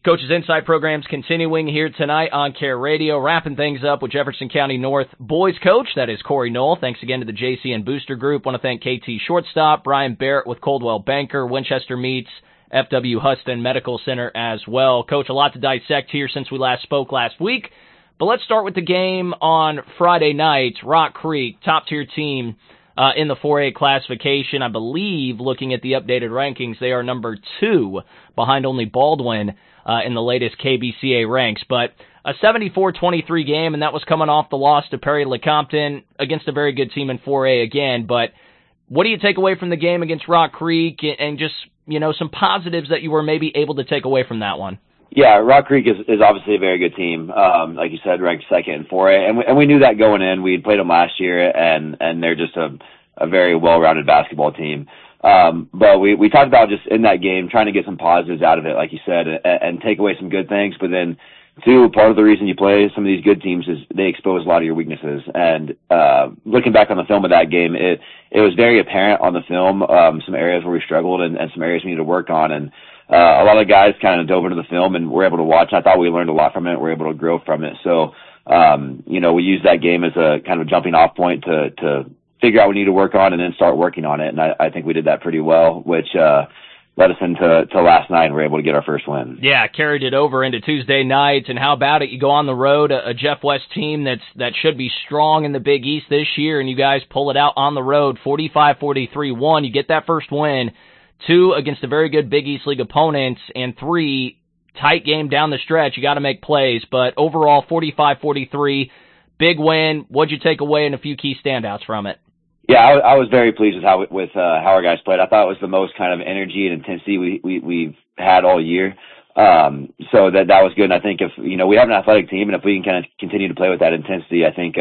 Coach's Insight program's continuing here tonight on Care Radio, wrapping things up with Jefferson County North boys coach. That is Corey Knoll. Thanks again to the JCN Booster Group. Want to thank KT Shortstop, Brian Barrett with Coldwell Banker, Winchester Meats, FW Huston Medical Center as well. Coach, a lot to dissect here since we last spoke last week. But let's start with the game on Friday night. Rock Creek, top-tier team in the 4A classification. I believe, looking at the updated rankings, they are number 2 behind only Baldwin in the latest KBCA ranks. But a 74-23 game, and that was coming off the loss to Perry Lecompton against a very good team in 4A again. But what do you take away from the game against Rock Creek and just, you know, some positives that you were maybe able to take away from that one? Yeah, Rock Creek is obviously a very good team. Like you said, ranked second in 4A, and we knew that going in. We played them last year, and they're just a very well-rounded basketball team. But we talked about just in that game trying to get some positives out of it, like you said, and take away some good things. But then, too, part of the reason you play some of these good teams is they expose a lot of your weaknesses. And looking back on the film of that game, it was very apparent on the film some areas where we struggled and some areas we need to work on. And a lot of guys kind of dove into the film and were able to watch. I thought we learned a lot from it. We're able to grow from it. So, you know, we used that game as a kind of jumping off point to figure out what we need to work on and then start working on it. And I think we did that pretty well, which led us into last night and we were able to get our first win. Yeah, carried it over into Tuesday night. And how about it? You go on the road, a Jeff West team that should be strong in the Big East this year, and you guys pull it out on the road, 45-43-1. You get that first win. 2 against a very good Big East League opponents, and 3, tight game down the stretch. You got to make plays, but overall 45-43, big win. What'd you take away and a few key standouts from it? Yeah, I was very pleased with how our guys played. I thought it was the most kind of energy and intensity we've had all year. So that was good. And I think if, you know, we have an athletic team, and if we can kind of continue to play with that intensity, I think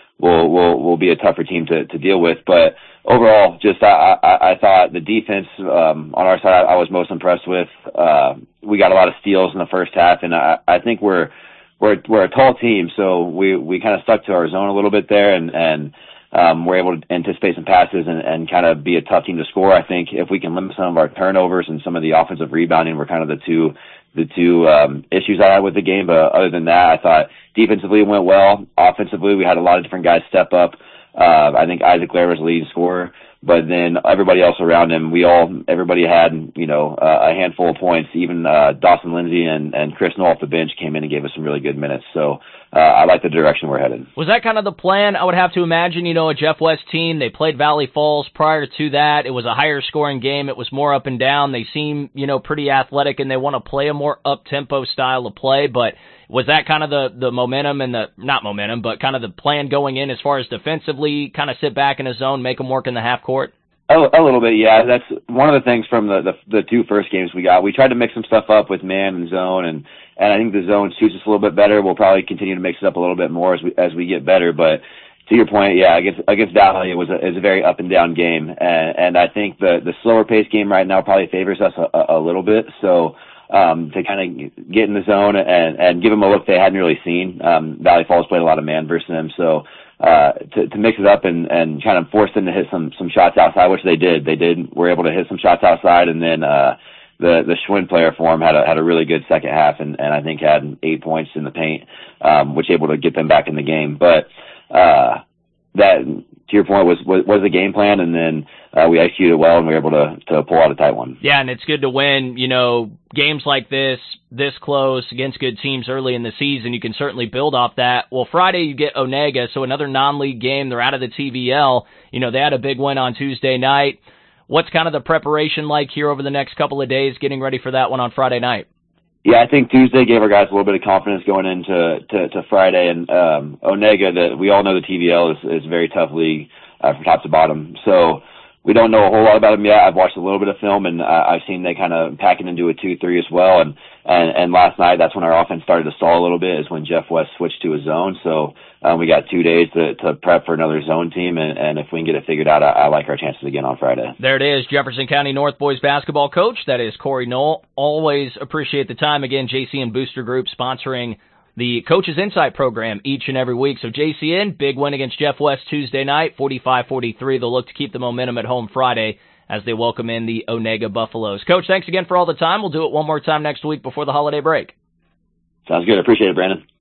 we'll be a tougher team to deal with. But overall, just I thought the defense on our side I was most impressed with. We got a lot of steals in the first half, and I think we're a tall team, so we kind of stuck to our zone a little bit there, and we're able to anticipate some passes and kind of be a tough team to score. I think if we can limit some of our turnovers and some of the offensive rebounding, we're kind of the two issues I had with the game. But other than that, I thought defensively it went well. Offensively, we had a lot of different guys step up. I think Isaac Lair was the leading scorer, but then everybody else around him, everybody had, you know, a handful of points. Even Dawson Lindsay and Chris Knoll off the bench came in and gave us some really good minutes. So I like the direction we're headed. Was that kind of the plan? I would have to imagine, you know, a Jeff West team, they played Valley Falls prior to that. It was a higher scoring game. It was more up and down. They seem, you know, pretty athletic, and they want to play a more up-tempo style of play. But was that kind of the momentum and not momentum, but kind of the plan going in as far as defensively, kind of sit back in a zone, make them work in the half court? A little bit, yeah. That's one of the things from the 2 first games we got. We tried to mix some stuff up with man and zone, and I think the zone suits us a little bit better. We'll probably continue to mix it up a little bit more as we get better. But to your point, yeah, against Valley, it was a very up and down game, and I think the slower pace game right now probably favors us a little bit. So to kind of get in the zone and give them a look they hadn't really seen. Valley Falls played a lot of man versus them, so to mix it up and kind of force them to hit some shots outside, which they did. Were able to hit some shots outside, and then the Schwinn player for him had a really good second half, and I think had 8 points in the paint, which able to get them back in the game. But that, to your point, was the game plan, and then we executed well, and we were able to pull out a tight one. Yeah, and it's good to win, you know, games like this close against good teams early in the season. You can certainly build off that. Well, Friday you get Onega, so another non-league game. They're out of the TVL. You know, they had a big win on Tuesday night. What's kind of the preparation like here over the next couple of days, getting ready for that one on Friday night? Yeah, I think Tuesday gave our guys a little bit of confidence going into Friday, and Onega, we all know the TVL is a very tough league from top to bottom. So we don't know a whole lot about them yet. I've watched a little bit of film, and I've seen they kind of pack it into a 2-3 as well. And last night, that's when our offense started to stall a little bit, is when Jeff West switched to a zone. So we got 2 days to prep for another zone team, and if we can get it figured out, I like our chances again on Friday. There it is, Jefferson County North boys basketball coach. That is Corey Knoll. Always appreciate the time. Again, JCN Booster Group sponsoring the Coach's Insight program each and every week. So JCN, big win against Jeff West Tuesday night, 45-43. They'll look to keep the momentum at home Friday as they welcome in the Onega Buffaloes. Coach, thanks again for all the time. We'll do it one more time next week before the holiday break. Sounds good. I appreciate it, Brandon.